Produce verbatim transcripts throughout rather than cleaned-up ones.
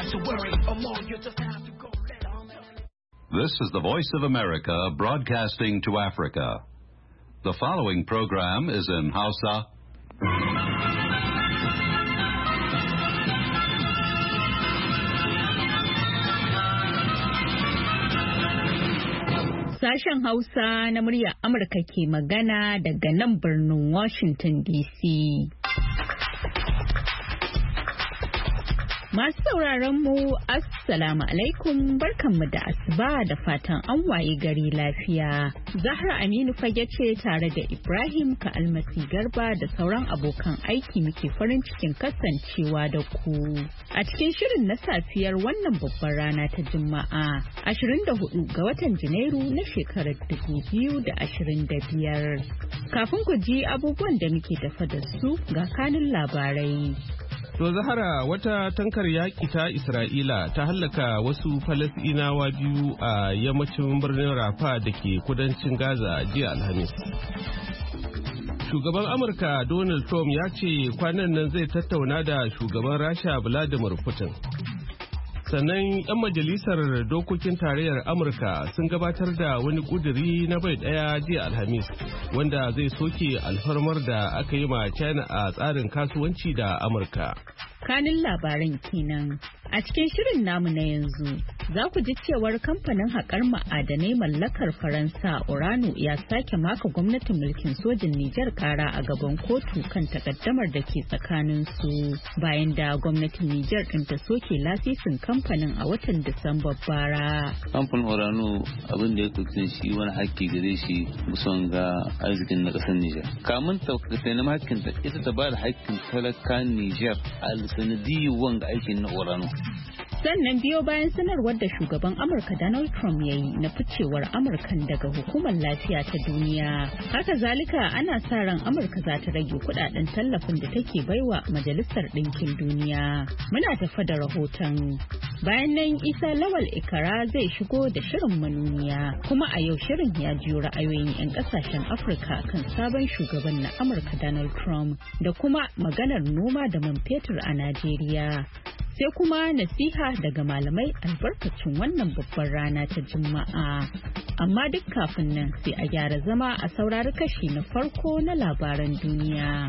have to worry. Or more, you just have to go let on. This is the Voice of America broadcasting to Africa. The following program is in Hausa. Sashen Hausa na murya Amurka ke magana daga nan birnin Washington D C. Masu sauraron mu Assalamu alaikum, barkanmu da asuba da fatan an waye gari lafiya. Zahra Aminu Fage ce tare da Ibrahim Ka'almasi Garba da sauran abokan aiki muke farin cikin kasancewa da ku. A cikin shirin na safiyar wannan babbar rana ta Juma'a, ashirin da hudu ga watan Janairu na shekarar dubu biyu da ashirin da biyar. Kafin ku ji abubuwan da muke tafa da su ga kanin labarai. To Zahara, wata tankar yaƙi ta Isra'ila ta hallaka wasu Falasɗinawa biyu a yammacin birnin Rafa da ke kudancin Gaza jiya Alhamis. Shugaban Amurka Donald Trump ya ce kwanan nan zai tattauna da shugaban Rasha Vladimir Putin. Sannan 'yan majalisar dokokin tarayyar Amurka sun gabatar da wani ƙuduri na bai ɗaya jiya Alhamis wanda zai soke alfarmar da aka yi ma China a tsarin kasuwanci da Amurka. Kanin labaran kenan. A cikin shirin namu na yanzu za ku ji cewar kamfanin haƙar ma'adanai mallakar Faransa Orano ya sake maka gwamnatin mulkin sojin Nijar kara a gaban kotu kan takaddamar da ke tsakanin su bayan da gwamnatin Nijar ɗin ta soke lasisin kamfanin a watan Disamba bara. Kamfanin Orano abin da ya kusa shi wani haƙƙi gare shi musamman ga arzikin na ƙasar Nijar. Kamun ta nemi haƙƙin ta ita ta ba da haƙƙin talakan Nijar a sanadiyyar wanga aikin na Orano. Sannan biyo bayan sanarwar da shugaban Amurka Donald Trump ya yi na ficewar Amurkan daga hukumar lafiya ta duniya. Haka zalika ana sa ran Amurka za ta rage kudaden tallafin da take baiwa Majalisar Ɗinkin Duniya. Muna tafa da rahoton. Bayan nan Isa Lawal Ikara zai shigo da shirin manuniya. Kuma a yau shirin ya jiyo ra'ayoyin 'yan kasashen Afirka kan sabon shugaban na Amurka Donald Trump da kuma maganar noma da man fetur a Najeriya. Sai kuma nasiha daga malamai albarkacin wannan babbar rana ta Juma'a. Amma duk kafin nan sai a gyara zama a saurari kashi na farko na labaran duniya.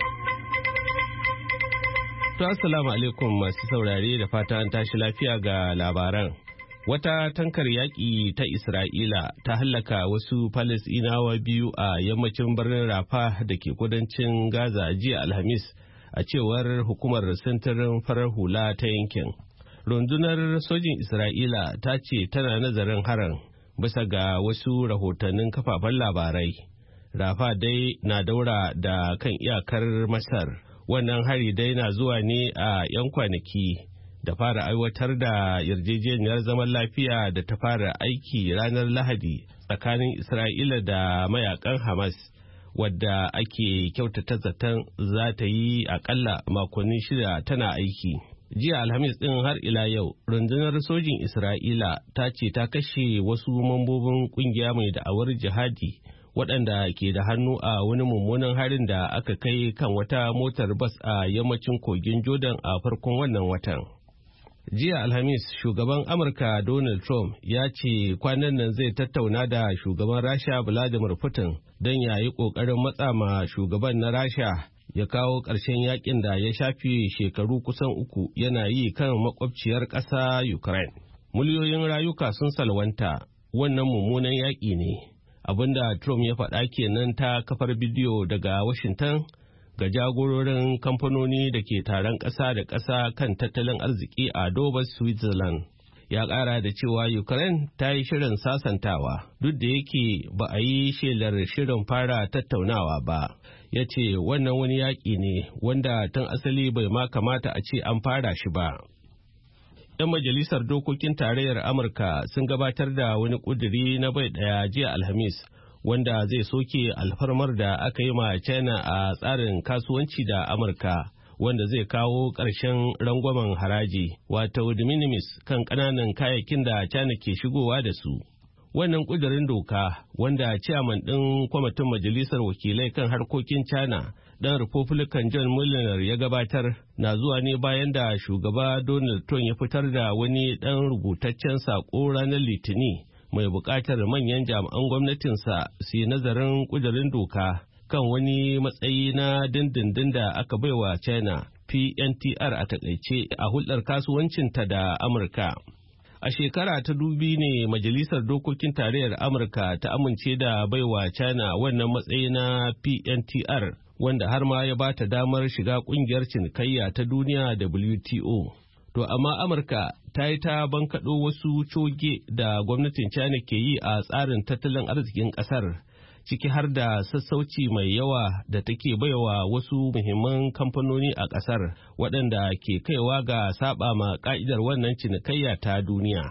To assalamu alaikum masu saurare da fata an tashi lafiya ga labaran. Wata tankar yaƙi ta Isra'ila ta hallaka wasu Falasɗinawa biyu a yammacin birnin Rafa da ke kudancin Gaza jiya Alhamis. A cewar hukumar sintirin farar hula ta yankin. Rundunar sojin Isra'ila ta ce tana nazarin harin bisa ga wasu rahotannin kafafen labarai. Rafa dai na daura da kan iyakar Masar. Wannan hari dai na zuwa ne a 'yan kwanaki da fara aiwatar da yarjejeniyar zaman lafiya da ta fara aiki ranar Lahadi tsakanin Isra'ila da mayakan Hamas. Wadda ake kyautata zaton za ta yi akalla makonni shida tana aiki. Jiya Alhamis ɗin har ila yau, rundunar sojin Isra'ila ta ce ta kashe wasu mambobin ƙungiya mai da'awar jihadi waɗanda ke da hannu a wani mummunan harin da aka kai kan wata motar bas a yammacin kogin Jordan a farkon wannan watan. Jiya Alhamis, shugaban Amurka Donald Trump ya ce kwanan nan zai tattauna da shugaban Rasha Vladimir Putin don ya yi ƙoƙarin matsa ma shugaban na Rasha ya kawo ƙarshen yakin da ya shafi shekaru kusan uku yana yi kan makwabciyar ƙasa Ukraine. Miliyoyin rayuka sun salwanta, wannan mummunan yaƙi ne. Abinda Trump ya faɗa kenan ta kafar bidiyo daga Washington ga jagororin kamfanoni da ke taron ƙasa da ƙasa kan tattalin arziki a Dover, Switzerland. Ya ƙara da cewa Ukraine ta yi shirin sasantawa duk da yake ba a yi shelar shirin fara tattaunawa ba. Ya ce wannan wani yaƙi ne wanda tun asali bai ma kamata a ce an fara shi ba. 'Yan majalisar dokokin tarayyar Amurka sun gabatar da wani ƙuduri na bai ɗaya jiya Alhamis. Wanda zai soke alfarmar da aka yi ma China a tsarin kasuwanci da Amurka, wanda zai kawo ƙarshen rangwamen haraji, wato de minimis kan ƙananan kayayyakin da China ke shigowa da su. Wannan ƙudurin doka, wanda ciyaman ɗin kwamitin majalisar wakilai kan harkokin China, ɗan Republican John Mueller ya gabatar na zuwa ne bayan da shugaba Donald Trump ya fitar da wani ɗan rubutaccen saƙo ranar Litini mai buƙatar manyan jami'an gwamnatinsa su yi nazarin ƙudurin doka kan wani matsayi na dindindin da aka baiwa China P N T R a takaice a hulɗar kasuwancinta da Amurka. A shekara ta dubi ne Majalisar Dokokin Tarayyar Amurka ta amince da baiwa China wannan matsayi na P N T R wanda har ma ya bata damar shiga kungiyar cinikayya ta duniya W T O. To amma Amurka ta yi ta bankaɗo wasu coge da gwamnatin China ke yi a tsarin tattalin arzikin ƙasar, ciki har da sassauci mai yawa da take baiwa wasu muhimman kamfanoni a ƙasar waɗanda ke kaiwa ga saba ma ƙa'idar wannan cinikayya ta duniya.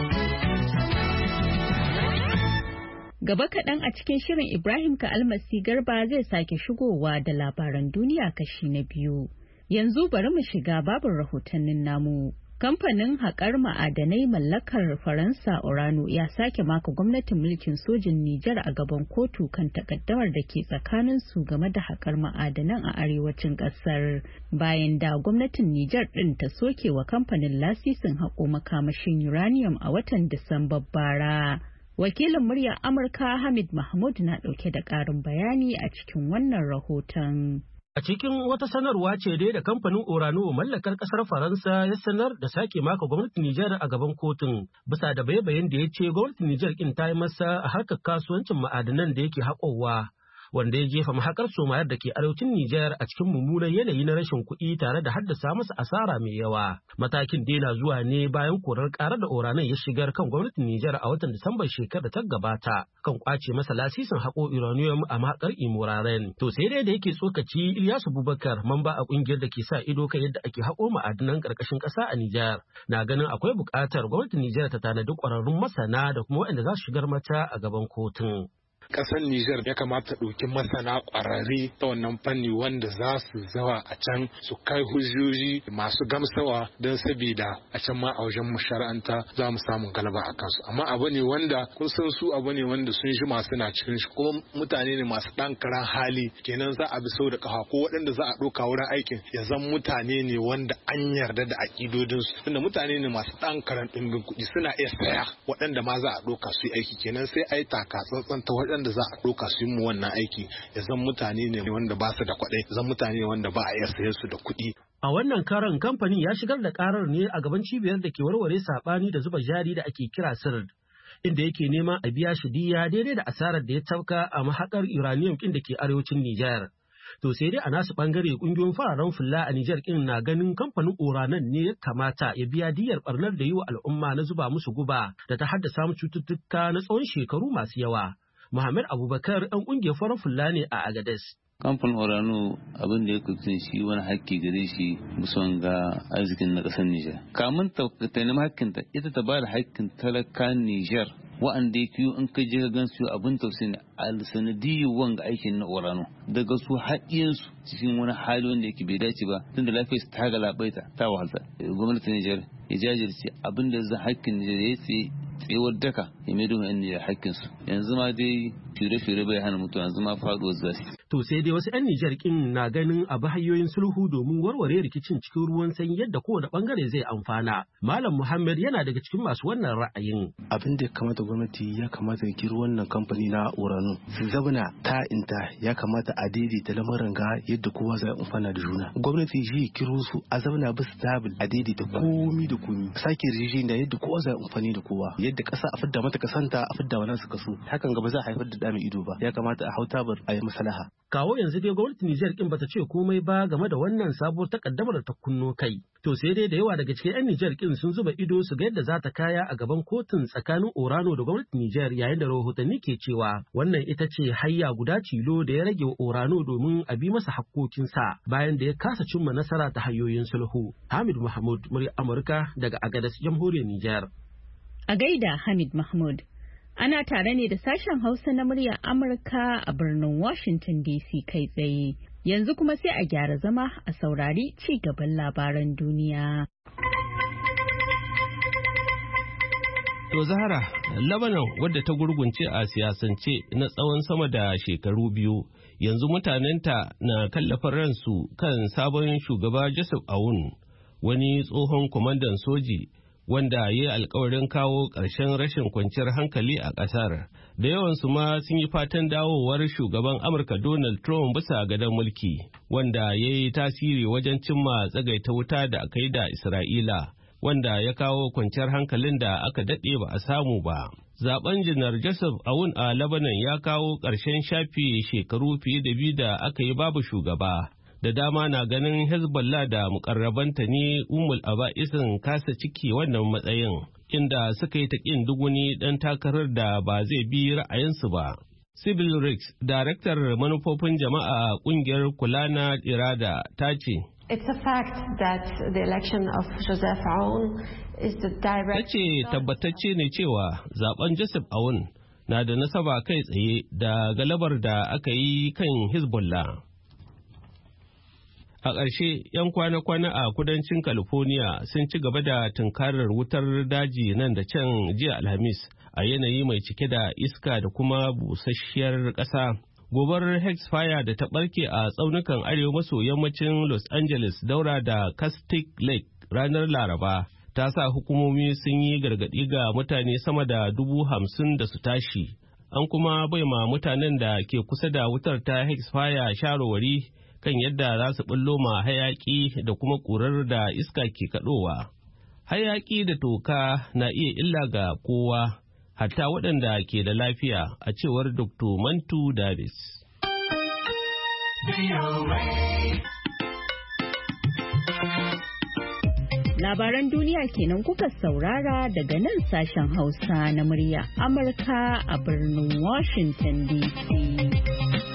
Gaba kaɗan a cikin shirin Ibrahim Ka'almasi Garba zai sake shigowa da labaran duniya kashi na biyu. Yanzu bari mu shiga babin rahotannin namu. Kamfanin haƙar ma'adanai mallakar Faransa Orano ya sake maka gwamnatin mulkin sojin Nijar a gaban kotu kan takaddamar da ke tsakanin su game da haƙar ma'adanan a arewacin ƙasar. Bayan da gwamnatin Nijar ɗin ta soke wa kamfanin lasisin haƙo makamashin uranium a watan Disamba bara. Wakilin muryar Amurka Hamid Mahmud na ɗauke da ƙarin bayani a cikin wannan rahoton. A cikin wata sanarwa ce dai da kamfanin Orano mallakar kasar Faransa ya sanar da sake maka gwamnatin Nijar a gaban kotun bisa da bayabayin da ya ce gwamnatin Nijar kin ta yi masa a harkar kasuwancin ma'adanan da yake haƙowa, wanda ya jefa mahakar somayar da ke arewacin Nijar a cikin mummunan yanayi na rashin kuɗi tare da haddasa masa asara mai yawa. Matakin dai na zuwa ne bayan korar ƙarar da Oranon ya shigar kan gwamnatin Nijar a watan Disambar shekarar da ta gabata kan kwace masa lasisin haƙo uranium a mahakar Imuraren. To sai dai da yake tsokaci Ilyasu Bubakar, mamba a ƙungiyar da ke sa ido kan yadda ake haƙo ma'adanan ƙarƙashin ƙasa a Nijar, na ganin akwai buƙatar gwamnatin Nijar ta tanadi ƙwararrun masana da kuma waɗanda za su shigar mata a gaban kotun. Ƙasar Nijar ya kamata ɗauki masana ƙwararre ta wannan fanni wanda za su zawa a can su kai hujjoji masu gamsawa don sabida a can ma a wajen mashara'anta za mu samu galaba a kansu. Amma abu ne wanda kun san su abu ne wanda sun ji masu na cikin shi kuma mutane ne masu ɗan karan hali, kenan za a bi sau da ƙafa ko waɗanda za a ɗauka wurin aikin ya zan mutane ne wanda an yarda da aƙidodinsu, tunda mutane ne masu ɗan karan ɗimbin kuɗi suna iya saya waɗanda ma za a ɗauka su yi aiki, kenan sai a yi taka tsantsan ta waɗanda da za a ɗauka su yi mu wannan aiki ya zan mutane ne wanda ba su da kwaɗai, zan mutane ne wanda ba a iya sayar su da kuɗi. A wannan karan kamfanin ya shigar da karar ne a gaban cibiyar da ke warware saɓani da zuba jari da ake kira S I R D, inda yake nema a biya shi diya daidai da asarar da ya tafka a mahaƙar uranium ɗin da ke arewacin Nijar. To sai dai a nasu bangare kungiyoyin fararen fulla a Nijar kin na ganin kamfanin Oranon ne ya kamata ya biya diyar barnar da yi wa al'umma na zuba musu guba da ta haddasa mu cututtuka na tsawon shekaru masu yawa. Muhammad Abubakar ɗan ƙungiyar farar fulla ne a Agadez. Kamfanin Orano abin da ya kusa shi wani haƙƙi gare shi musamman ga arzikin na ƙasar Nijar. Kamun ta nemi haƙƙinta ita ta ba da haƙƙin talakan Nijar wa'anda ya kiyo in ka je ka gan su abin tausayi ne a sanadiyyar wanga aikin na Orano daga su haƙiyansu cikin wani hali wanda yake bai dace ba tunda lafiyar su ta galabaita ta wahalta. Gwamnatin Nijar ya jajirce abin da zai haƙƙin Nijar ya tsaye tsewar daka ya maido yan Nijar haƙƙinsu. Yanzu ma dai fire-fire bai hana mutuwa, yanzu ma faɗuwar zasu. To sai dai wasu 'yan Nijar kin na ganin abu hanyoyin sulhu domin warware rikicin cikin ruwan sanyi yadda kowane bangare zai amfana. Malam Muhammad yana daga cikin masu wannan ra'ayin. Abin da ya kamata gwamnati ya kamata ya kiro wannan kamfani na Orano su zabuna ta inta ya kamata a daidaita lamarin ga yadda kowa zai amfana da juna. Gwamnati shi kiro su a zabuna bisa tabil a daidaita komi da komi. Sake rijin da yadda kowa zai amfani da kowa. Yadda ƙasa a fidda mata kasanta a fidda wa nasu kaso. Hakan gaba za a haifar da dami ido ba. Ya kamata a hau tabar a yi maslaha. Kawo yanzu dai gwamnatin Nijar kin bata ce komai ba game da wannan sabuwar takaddamar ta kunno kai. To sai dai da yawa daga cikin 'yan Nijar kin sun zuba ido su ga yadda za ta kaya a gaban kotun tsakanin Orano da gwamnatin Nijar, yayin da rahotanni ke cewa wannan ita ce hayya guda tilo da ya rage wa Orano domin a bi masa hakkokinsa bayan da ya kasa cimma nasara ta hanyoyin sulhu. Hamid Mahmud, murya Amurka daga Agadez, Jamhuriyar Nijar. A gaida Hamid Mahmud. Ana tare ne da sashen Hausa na muryar Amurka a birnin Washington D C kai tsaye. Yanzu kuma sai a gyara zama a saurari ci gaban labaran duniya. To Zahara, Lebanon wadda ta gurgunce a siyasance na tsawon sama da shekaru biyu, yanzu mutanenta na kallafa ransu kan sabon shugaba Joseph Aoun, wani tsohon kwamandan soji wanda ya yi alkawarin kawo ƙarshen rashin kwanciyar hankali a ƙasar. Da yawansu ma sun yi fatan dawowar shugaban Amurka Donald Trump bisa gadon mulki, wanda ya yi tasiri wajen cimma tsagaita wuta da aka yi da Isra'ila, wanda ya kawo kwanciyar hankalin da aka daɗe ba a samu ba. Zaben Janar Joseph Aoun a Lebanon ya kawo ƙarshen shafi shekaru fiye da biyu da aka yi babu shugaba. Da dama na ganin Hezbollah da mukarrabanta ne umul aba'isin kasa ciki wannan matsayin, inda suka yi ta ƙin duguni ɗan takarar da ba zai bi ra'ayinsu ba. Sibyl Riggs, daraktar manufofin jama'a ƙungiyar kula na irada, ta ce, It's a fact that the election of Joseph Aoun is the direct... Tace tabbatacce ne cewa zaben Joseph Aoun na da nasaba kai tsaye da galabar da aka yi kan Hezbollah. A ƙarshe, 'yan kwana-kwana a kudancin California sun ci gaba da tunkarar wutar daji nan da can jiya Alhamis a yanayi mai cike da iska da kuma busasshiyar ƙasa. Gobar Hexfire da ta ɓarke a tsaunukan arewa maso yammacin Los Angeles daura da Castic Lake ranar Laraba ta sa hukumomi sun yi gargaɗi ga mutane sama da dubu hamsin da su tashi. An kuma bai ma mutanen da ke kusa da wutar ta Hexfire shawarwari kan yadda za su ɓullo ma hayaƙi da kuma ƙurar da iska ke kaɗowa. Hayaƙi da toka na iya illa ga kowa, hatta waɗanda ke da lafiya, a cewar Doctor Mantu Davis. Labaran duniya kenan kuka saurara daga nan sashen Hausa na murya Amurka a birnin Washington D C.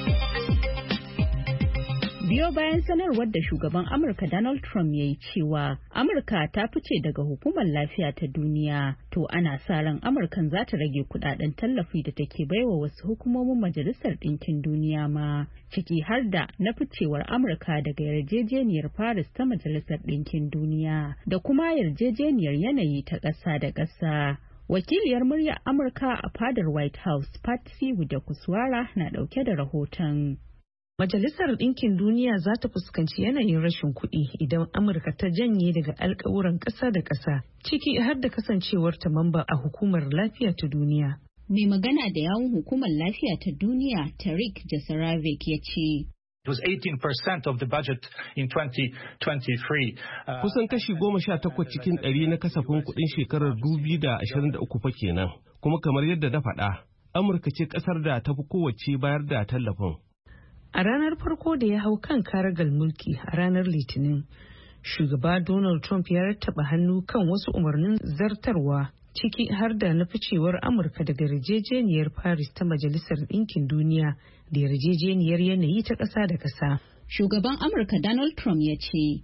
Biyo bayan sanarwar da shugaban Amurka Donald Trump ya yi cewa Amurka ta fice daga hukumar lafiya ta duniya, to ana sa ran Amurkan za ta rage kudaden tallafi da take baiwa wasu hukumomin Majalisar Ɗinkin Duniya ma, ciki har da na ficewar Amurka daga yarjejeniyar Paris ta Majalisar Ɗinkin Duniya da kuma yarjejeniyar yanayi ta ƙasa da ƙasa. Wakiliyar muryar Amurka a fadar White House, Patsy Widakuswara, na ɗauke da rahoton. Majalisar Ɗinkin Duniya za ta fuskanci yanayin rashin kuɗi idan Amurka ta janye daga alkawuran ƙasa da ƙasa, ciki har da kasancewarta mamba a Hukumar Lafiya ta Duniya. Mai magana da yawun Hukumar Lafiya ta Duniya, Tariq Jasaravic, ya ce, It was eighteen percent of the budget in twenty twenty-three. Uh, Kusan kashi goma sha takwas cikin ɗari na kasafin kuɗin shekarar dubu da ashirin da uku fa kenan, kuma kamar yadda na faɗa, Amurka ce ƙasar da ta fi kowace bayar da tallafin. A ranar farko da ya hau kan karagal mulki a ranar Litinin, shugaba Donald Trump ya rattaba hannu kan wasu umarnin zartarwa, ciki har da na ficewar Amurka daga yarjejeniyar Paris ta Majalisar Ɗinkin Duniya da yarjejeniyar yanayi ta ƙasa da ƙasa. Shugaban Amurka Donald Trump ya ce,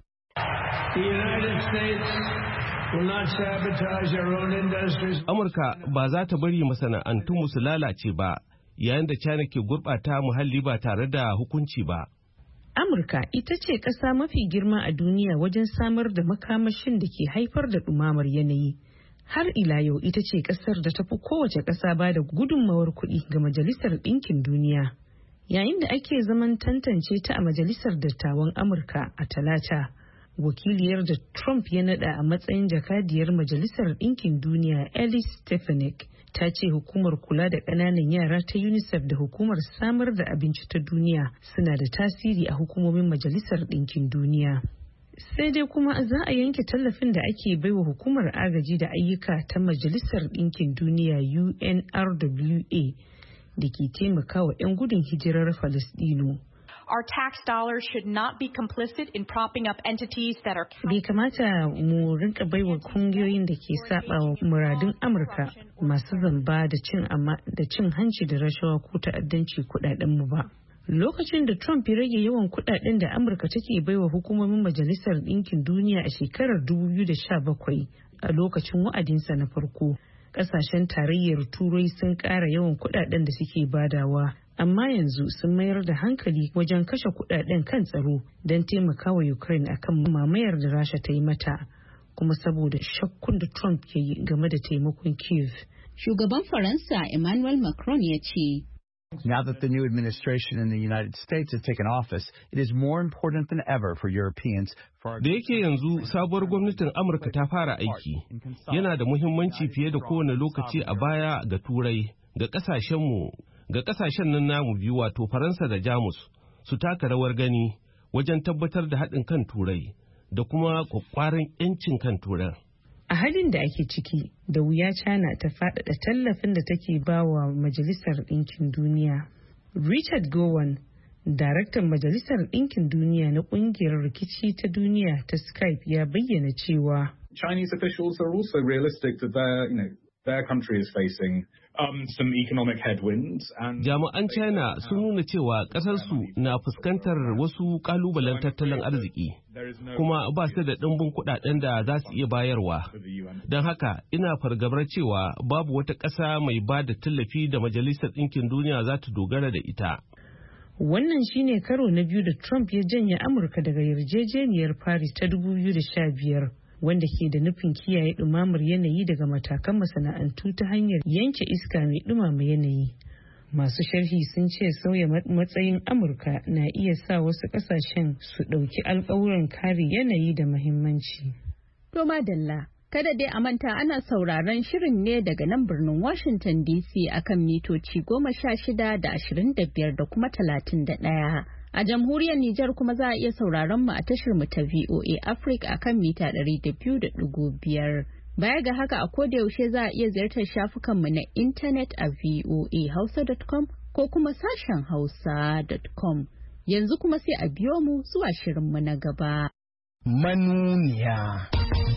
Amurka ba za ta bari masana'antunmu su lalace ba, yayin da China ke gurɓata muhalli ba tare da hukunci ba. Amurka ita ce ƙasa mafi girma a duniya wajen samar da makamashin da ke haifar da ɗumamar yanayi. Har ila yau ita ce ƙasar da ta fi kowace ƙasa ba da gudunmawar kuɗi ga Majalisar Ɗinkin Duniya. Yayin da ake zaman tantance ta a Majalisar Dattawan Amurka a Talata, wakiliyar da Trump ya naɗa a matsayin jakadiyar Majalisar Ɗinkin Duniya, Elise Stefanik, ta ce hukumar kula da ƙananan yara ta UNICEF da hukumar samar da abinci ta duniya suna da tasiri a hukumomin Majalisar Ɗinkin Duniya. Sai dai kuma za a yanke tallafin da ake baiwa hukumar agaji da ayyuka ta Majalisar Ɗinkin Duniya U N R W A da ke taimakawa 'yan gudun hijirar Falasɗinu. Our tax dollars should not be complicit in propping up entities that are... Bai kamata mu rinka baiwa kungiyoyin da ke saba wa muradun Amurka masu zamba da cin da cin hanci da rashawa ko ta'addanci kudaden mu ba. Lokacin da Trump ya rage yawan kudaden da Amurka take baiwa hukumomin Majalisar Ɗinkin Duniya a shekarar dubu biyu da sha bakwai a lokacin wa'adinsa na farko, kasashen tarayyar Turai sun ƙara yawan kudaden da suke badawa. Amma yanzu sun mayar da hankali wajen kashe kudaden kan tsaro don taimakawa Ukraine akan mamayar da Rasha ta yi mata. kuma saboda shakkun da Trump ya yi game da taimakon Kyiv. Shugaban Faransa Emmanuel Macron ya ce, Now that the new administration in the United States has taken office, it is more important than ever for Europeans. Da yake yanzu sabuwar gwamnatin Amurka ta fara aiki, yana da muhimmanci fiye da kowane lokaci a baya ga Turai, ga ƙasashenmu, ga ƙasashen nan namu biyu wato Faransa da Jamus su taka rawar gani wajen tabbatar da haɗin kan Turai da kuma kwakwaran 'yancin kan Turai. A halin da ake ciki, da wuya China ta faɗaɗa tallafin da take ba wa Majalisar Ɗinkin Duniya. Richard Gowan, daraktan Majalisar Ɗinkin Duniya na ƙungiyar rikici ta duniya ta Skype, ya bayyana cewa Chinese officials are also realistic that their, you know, their country is facing um, some economic headwinds. And Jami'an China sun nuna cewa ƙasarsu na fuskantar wasu ƙalubalen tattalin arziki, kuma ba su da ɗimbin kuɗaɗen da za su iya bayarwa. Don haka ina fargabar cewa babu wata ƙasa mai ba da tallafi da Majalisar Ɗinkin Duniya za ta dogara da ita. Wannan shine karo na biyu da Trump ya janye Amurka daga yarjejeniyar Paris ta dubu biyu da sha biyar. Wanda ke da nufin kiyaye ɗumamar yanayi daga matakan masana'antu ta hanyar yanke iska mai ɗumama yanayi. Masu sharhi sun ce sauya matsayin Amurka na iya sa wasu ƙasashen su ɗauki alƙawuran kare yanayi da muhimmanci. To madalla, kada dai a manta ana sauraron shirin ne daga nan birnin Washington D C akan mitoci goma sha shida da ashirin da biyar da kuma talatin da ɗaya. A jamhuriyar Nijar kuma za a iya sauraron mu a tashar mu ta V O A Africa akan mita ɗari da biyu da ɗigo biyar. Baya ga haka a koda yaushe za a iya ziyartar shafukan mu na intanet a voa hausa dot com ko kuma sashen hausa dot com. Yanzu kuma sai a biyo mu zuwa shirin mu na gaba. Manuniya.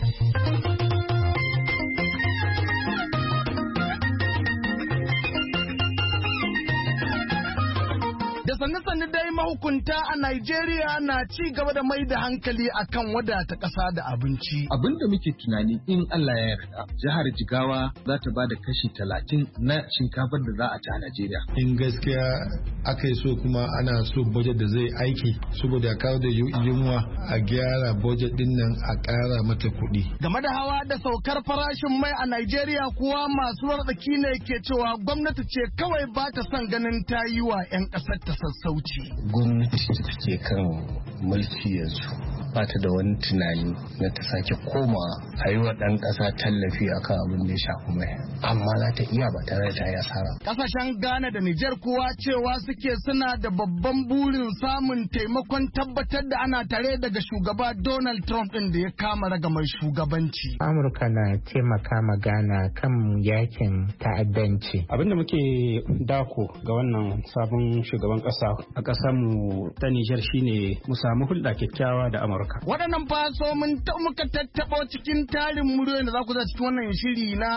Da sanne-sanne dai mahukunta a Najeriya na ci gaba da mai da hankali akan wadata ƙasa da abinci. Abin da muke tunani in Allah ya yarda, jihar Jigawa za ta ba da kashi talatin na shinkafar da za a ci a Najeriya. In gaskiya aka yi so kuma ana so budget da zai aiki saboda kawo da yunwa a gyara budget din nan a ƙara mata kuɗi. Game da hawa da saukar farashin mai a Najeriya kuwa masu wartsaki ne ke cewa gwamnati ce kawai ba ta son ganin ta yi wa 'yan ƙasar ta sassauci. Gwamnati da ke kan mulki yanzu ba ta da wani tunani na ta sake koma a yi wa ɗan ƙasa tallafi akan abin da ya shafi mai, amma za ta iya ba tare da ta yi asara. Ƙasashen Ghana da Nijar kuwa cewa suke suna da babban burin samun taimakon tabbatar da ana tare daga shugaba Donald Trump ɗin da ya kama ragamar shugabanci. Amurka na taimaka ma Ghana kan yakin ta'addanci. Abin da muke dako ga wannan sabon shugaban ƙasa a ƙasar mu ta Nijar shine mu samu hulɗa kyakkyawa da Amurka. Waɗannan faso mun ta muka tattaɓo cikin tarin muryoyin da za ku za cikin wannan shiri na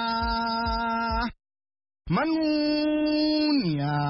manuniya.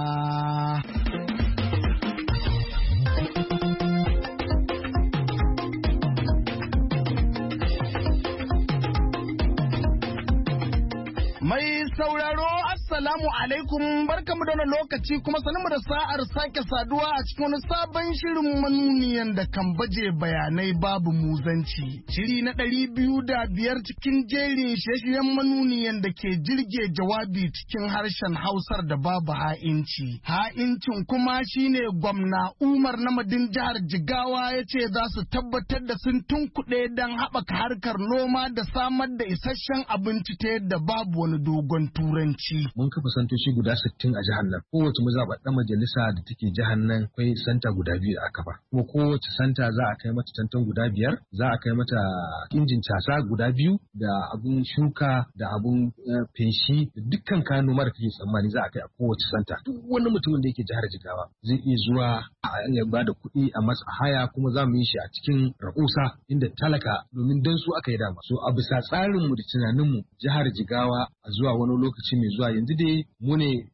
Mai sauraro Assalamu alaikum, barkamu da wani lokaci kuma sanin mu da sa'ar sake saduwa a cikin wani sabon shirin manuniyan da kan baje bayanai babu muzanci. Shiri na ɗari biyu da biyar cikin jerin shirye-shiryen manuniyan da ke jirge jawabi cikin harshen Hausar da babu ha'inci. Ha'incin kuma shine gwamna Umar Namadin jihar Jigawa ya ce za su tabbatar da sun tunkuɗe don haɓaka harkar noma da samar da isasshen abinci ta yadda babu wani dogon turanci. Mun kafa santoci guda sittin a jihar nan. Kowace mazaɓaɗɗen majalisa da take jihar nan akwai santa guda biyu da aka ba. Kuma kowace santa za a kai mata tantan guda biyar, za a kai mata injin casa guda biyu da abun shuka da abun feshi da dukkan kayan noma da kake tsammani za a kai a kowace santa. Duk wani mutumin da yake jihar Jigawa zai iya zuwa a ya ba da kuɗi a masa haya, kuma za mu yi shi a cikin rahusa inda talaka domin dan su aka yi dama. So a bisa tsarinmu da tunaninmu jihar Jigawa a zuwa wani lokaci mai zuwa yanzu dai mu ne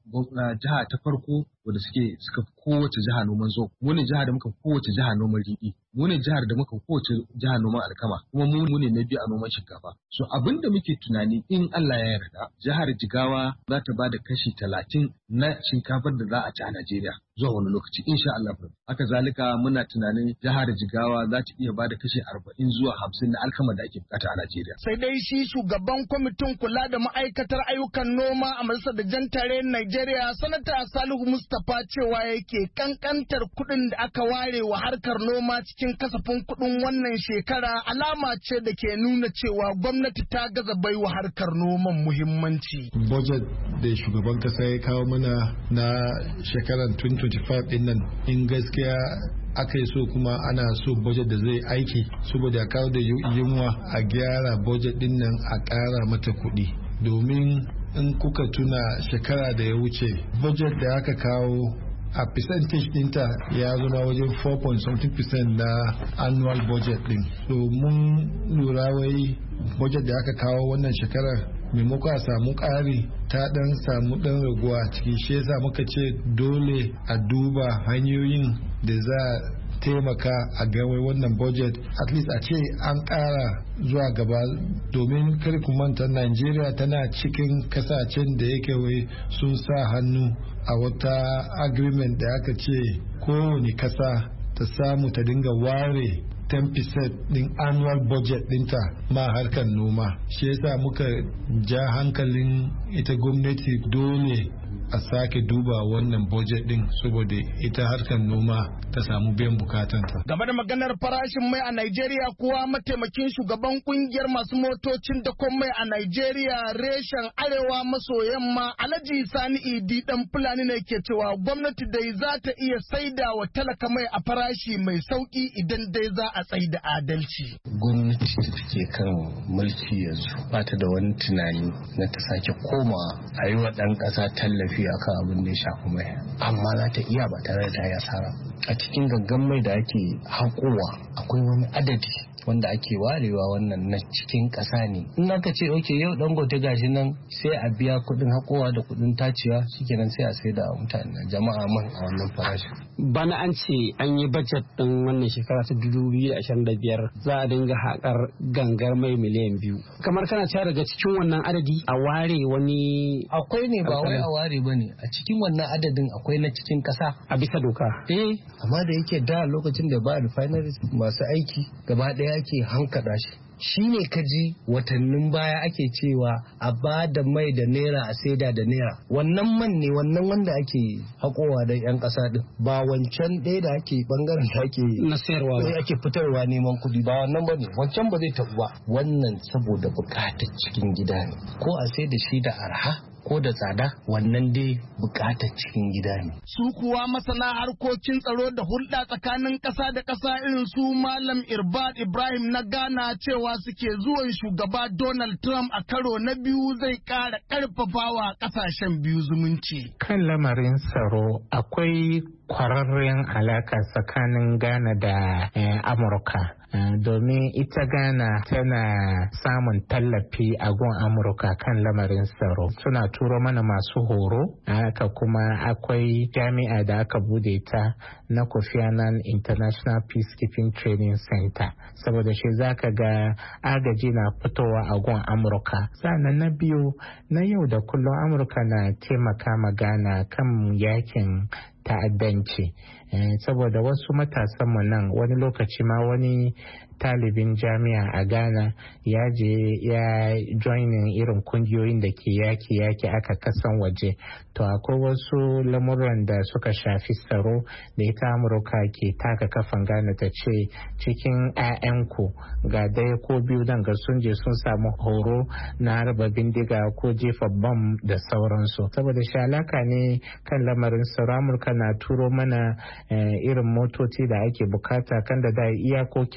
jiha ta farko wanda suke suka kowace jiha noman zo. Mu ne jiha da muka kowace jiha noman riɗi. Mu ne jihar da muka kowace jiha noman alkama. Kuma mu ne na biyu a noman shinkafa. So abin da muke tunani in Allah ya yarda jihar Jigawa za ta ba da kashi talatin na shinkafar da za a ci a Najeriya zuwa wani lokaci insha Allah. Haka zalika muna tunanin jihar Jigawa za ta iya ba da kashi arba'in zuwa hamsin na alkama da ake bukata a Najeriya. Sai dai shi shugaban kwamitin kula da ma'aikatar ayyukan noma a majalisar da jan tare Najeriya sanata Salihu Mustapha cewa yake kankantar kuɗin da aka ware wa harkar noma cikin kasafin kuɗin wannan shekara alama ce da ke nuna cewa gwamnati ta gaza baiwa harkar noman muhimmanci. Budget da shugaban kasa ya kawo mana na shekarar twenty twenty-five din nan in gaskiya aka yi so kuma ana so budget da zai aiki saboda a kawo da yunwa a gyara budget din nan a ƙara mata kuɗi domin in kuka tuna shekara da ya wuce budget da aka kawo a percentage dinta ya zama wajen four point something percent na annual budget din. So mun lura wai budget da aka kawo wannan shekarar maimako a samu ƙari ta dan samu dan raguwa ciki shi yasa muka ce dole a duba hanyoyin da za a taimaka a gawai wannan budget at least a ce an ƙara zuwa gaba domin kar ku manta Najeriya tana cikin kasashen da yake wai sun sa hannu a wata agreement da aka ce kowane kasa ta samu ta dinga ware ten percent din annual budget dinta ma harkar noma shi yasa muka ja hankalin ita gwamnati dole a sake duba wannan budget din saboda ita harkar noma ta samu biyan bukatanta. Game da maganar farashin mai a Najeriya kuwa mataimakin shugaban kungiyar masu motocin dakon mai a Najeriya reshen arewa maso yamma Alhaji Sani Idi dan Fulani ne ke cewa gwamnati dai za ta iya saida wa talaka mai a farashi mai sauki idan dai za a tsaida adalci. Gwamnati da take kan mulki yanzu ba ta da wani tunani na ta sake koma a yi wa ɗan ƙasa tallafi akan abin da ya shafi mai amma za ta iya ba tare da ya asara. A cikin gangan mai da ake haƙowa akwai wani adadi wanda ake warewa wannan na cikin ƙasa ne. In aka ce oke yau Dangote gashi nan sai a biya kuɗin haƙowa da kuɗin tacewa shikenan sai a sai da mutane jama'a man a wannan farashi. Bana an ce an yi budget ɗin wannan shekara ta dubu biyu da ashirin da biyar za a dinga haƙar gangar mai miliyan biyu. Kamar kana cewa daga cikin wannan adadi a ware wani akwai ne ba wai a ware ba ne a cikin wannan adadin akwai na cikin ƙasa a bisa doka. Eh amma da yake da lokacin da ba refineries masu aiki gaba ɗaya ake hankada shi shi ne kaji watannin baya ake cewa a ba da mai da naira a saida da naira wannan man ne wannan wanda ake haƙowa da yan ƙasa din ba wancan ɗaya da ake bangaren da ake na sayarwa ba ake fitarwa neman kuɗi ba wannan ba ne wancan ba zai taɓa ba wannan saboda buƙatar cikin gida ne ko a sai da shi da arha ko da tsada wannan dai bukatar cikin gida ne. Su kuwa masana harkokin tsaro da hulɗa tsakanin ƙasa da ƙasa irin su Malam Irbad Ibrahim na Ghana cewa suke zuwan shugaba Donald Trump a karo na biyu zai ƙara ƙarfafawa ƙasashen biyu zumunci. Kan lamarin tsaro akwai kwararren alaka tsakanin Ghana da eh, Amurka. Uh, domin ita Ghana tana samun tallafi a gun Amurka kan lamarin tsaro. Suna turo mana masu horo, haka kuma akwai jami'a da aka bude ta na Kofi Annan International Peacekeeping Training Center. Saboda shi zaka ga agaji na fitowa a gun Amurka. Sannan na biyu na yau da kullum Amurka na taimaka ma Ghana kan yakin ta'addanci eh, saboda wasu matasan mu nan wani lokaci ma wani talibin jami'a a Ghana ya je ya joinin irin kungiyoyin da ke yaki yaki aka kasan waje to akwai wasu lamuran da suka shafi tsaro da ita Amurka ke taka kafan Ghana ta ce cikin 'ya'yanku ga daya ko biyu dan ga sun je sun samu horo na harba bindiga ko jefa bam da sauransu saboda shi alaka ne kan lamarin tsaro. Amurka na turo mana eh, irin motoci da ake bukata kan da da iyakokin mu har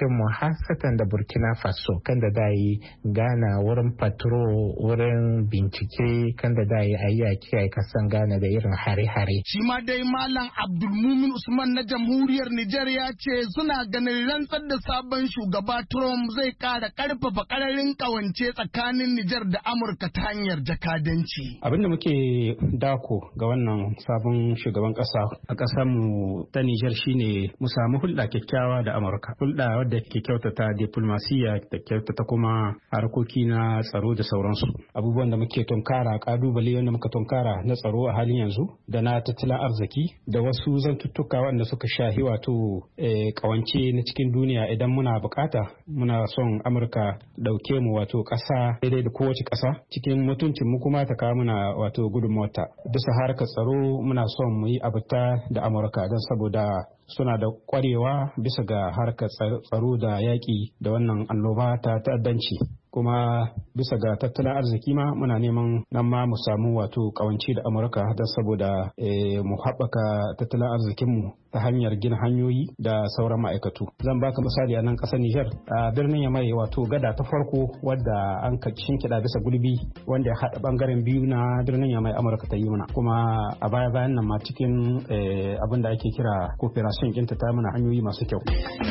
hasatan da Burkina Faso kan da dai Ghana wurin patro wurin bincike kan da dai ayi a kiyaye kasan Ghana da irin hare-hare. Shi ma dai Malam Abdulmumin Usman na Jamhuriyar Nijar ya ce suna ganin rantsar da sabon shugaba Trump zai kara karfafa kararin kawance tsakanin Nijar da Amurka ta hanyar jakadanci. Abin da muke dako ga wannan sabon shugaban kasa a kasar mu ta Nijar shine mu samu hulɗa kyakkyawa da Amurka. Hulɗa wadda ke kyautata diplomasiya da kyautata kuma harkoki na tsaro da sauransu. Abubuwan da muke tunkara, kalubale wanda muka tunkara na tsaro a halin yanzu da na tattalin arziki da wasu zantuttuka wanda suka shahi wato kawance na cikin duniya idan muna bukata muna son Amurka dauke mu wato kasa daidai da kowace kasa cikin mutuncin mu kuma ta kawo muna wato gudunmuwarta. Bisa harkar tsaro muna son mu yi abuta da Amurka don saboda suna da kwarewa bisa ga harkar tsaro da yaƙi da wannan annoba ta ta'addanci. Kuma bisa ga tattalin arziki ma muna neman nan ma mu samu wato kawanci da Amurka don saboda mu haɓaka tattalin arzikinmu ta hanyar gina hanyoyi da sauran ma'aikatu. Zan baka misali a nan ƙasar Nijar, a birnin Yamai wato gada ta farko wadda an ka shinkiɗa bisa gulbi wanda ya haɗa ɓangaren biyu na birnin Yamai Amurka ta yi mana. Kuma a baya bayan nan ma cikin abin da ake kira cooperation ɗinta ta mana hanyoyi masu kyau.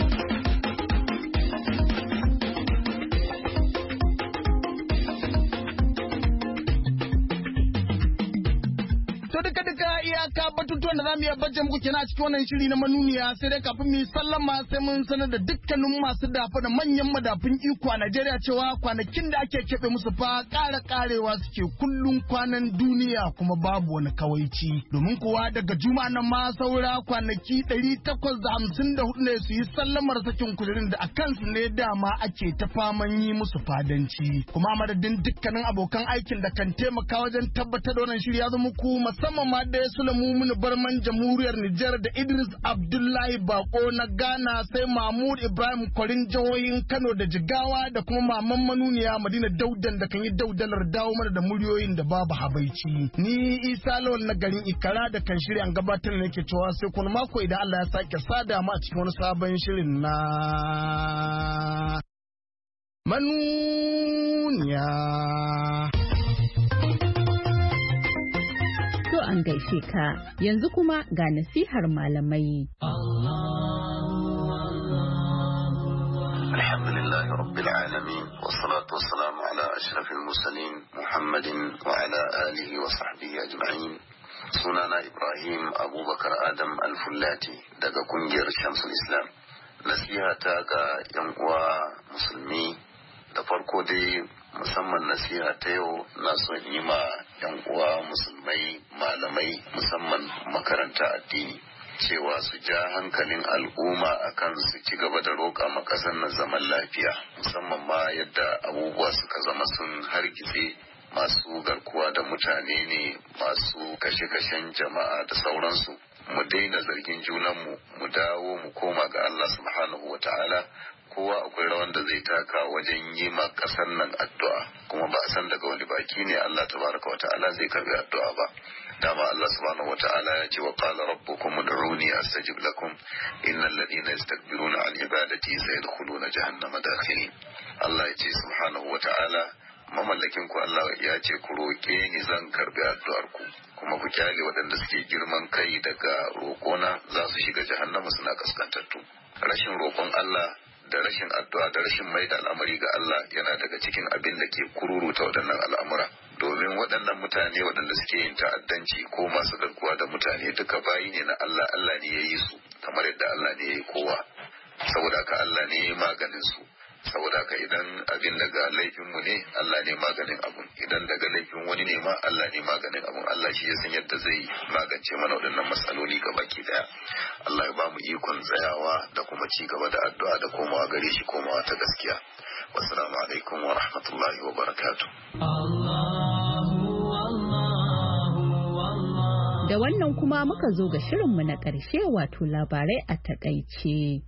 batutuwan da za mu iya bajje muku kenan a cikin wannan shiri na manuniya, sai dai kafin mu sallama sai mun sanar da dukkanin masu dafa da manyan madafun iko a Najeriya cewa kwanakin da ake keɓe musu fa ƙara ƙarewa suke kullum kwanan duniya kuma babu wani kawaici. Domin kuwa daga juma'a nan ma saura kwanaki ɗari takwas da hamsin da hudu ne su yi sallamar sakin kujerin da a kansu ne dama ake ta faman yi musu fadanci. Kuma madadin dukkanin abokan aikin da kan taimaka wajen tabbatar da wannan shiri ya zo muku, musamman ma da ya sulamu mini barman jamhuriyar Nijar da Idris Abdullahi Bako na Ghana, sai Mahmud Ibrahim Kwarin jihohin Kano da Jigawa da kuma Maman Manuniya Madina Daudan da kan yi daudalar dawo mana da muryoyin da babu habaici. Ni Isa Lawal na garin Ikara da kan shirya an gabatar da nake cewa sai kuma mako idan Allah ya sake sada mu a cikin wani sabon shirin na Manuniya. To an gaishe ka, yanzu kuma ga nasihar malamai. Alhamdulillahi Rabbil Alamin, wassalatu wassalamu ala ashrafil mursalin Muhammadin wa ala alihi wa sahbihi ajma'in. Sunana Ibrahim Abubakar Adam Al-Fullati daga kungiyar Shamsul Islam. Nasiha ta ga yan uwa musulmi, da farko dai musamman nasiha ta yau na son yi ma yan uwa musulmai malamai musamman makaranta addini cewa su ja hankalin al'umma akan su ci gaba da roƙa ma ƙasar na zaman lafiya, musamman ma yadda abubuwa suka zama sun hargitse, masu garkuwa da mutane ne, masu kashe-kashen jama'a da sauransu. Mu daina zargin junanmu, mu dawo mu koma ga Allah subhanahu wa ta'ala. Kowa akwai rawan da zai taka wajen yi ma kasar nan addu'a, kuma ba a san daga wani baki ne Allah tabaraka wa ta'ala zai karbi addu'a ba. Dama Allah subhanahu wa ta'ala ya ce wa qala rabbukum ud'uni astajib lakum innal ladina yastakbiruna an ibadati sayadkhuluna jahannama dakhirin. Allah ya ce subhanahu wa ta'ala, mamallakin ku Allah ya ce ku roke ni zan karbi addu'ar ku, kuma ku kyale waɗanda suke girman kai daga roƙona za su shiga jahannama suna kaskantattu. Rashin roƙon Allah da rashin addu'a da rashin mai da al'amari ga Allah yana daga cikin abin da ke kururuta waɗannan al'amura, domin waɗannan mutane waɗanda suke yin ta'addanci ko masu garkuwa da mutane duka bayi ne na Allah. Allah ne ya yi su kamar yadda Allah ne ya yi kowa, saboda haka Allah ne ya yi maganin su. Saboda haka idan abin daga laifinmu ne, Allah ne maganin abun, idan daga laifin wani ne ma Allah ne maganin abun. Allah shi ya san yadda zai magance mana waɗannan matsaloli ga baki daya. Allah ya ba mu ikon tsayawa da kuma ci gaba da addu'a da komawa gare shi, komawa ta gaskiya. Wassalamu alaikum wa rahmatullahi wa barakatuh. Da wannan kuma muka zo ga shirinmu na ƙarshe, wato labarai a takaice.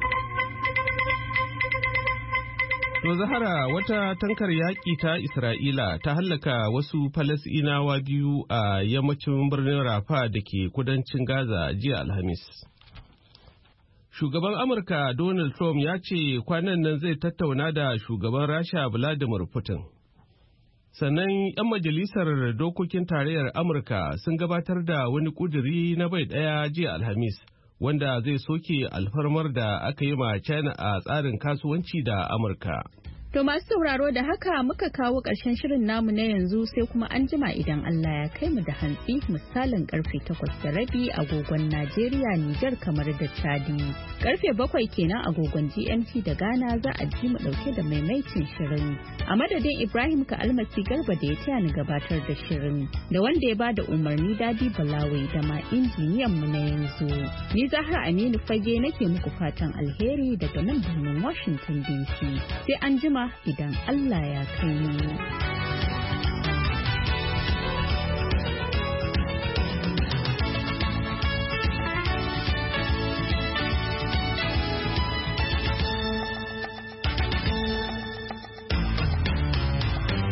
To Zahara, wata tankar yaƙi ta Isra'ila ta hallaka wasu Falasɗinawa biyu a yammacin birnin Rafa da ke kudancin Gaza jiya Alhamis. Shugaban Amurka Donald Trump ya ce kwanan nan zai tattauna da shugaban Rasha Vladimir Putin. Sannan 'yan majalisar dokokin tarayyar Amurka sun gabatar da wani ƙuduri na bai ɗaya jiya Alhamis, wanda zai soke alfarmar da aka yi ma China a tsarin kasuwanci da Amurka. To masu sauraro da haka muka kawo ƙarshen shirin namu na yanzu sai kuma an jima idan Allah ya kai mu da hantsi misalin karfe takwas da rabi agogon Najeriya, Nijar kamar da Chadi. Karfe bakwai kenan agogon G M T da Ghana za a ji mu ɗauke da maimaicin shirin. A madadin Ibrahim ka almasi Garba da ya taya ni gabatar da shirin da wanda ya bada umarni Dadi Balawe da ma injiniyan mu na yanzu. Ni Zahra Aminu Fage nake muku fatan alheri daga nan birnin Washington D C. Sai an jima idan Allah ya kai mu.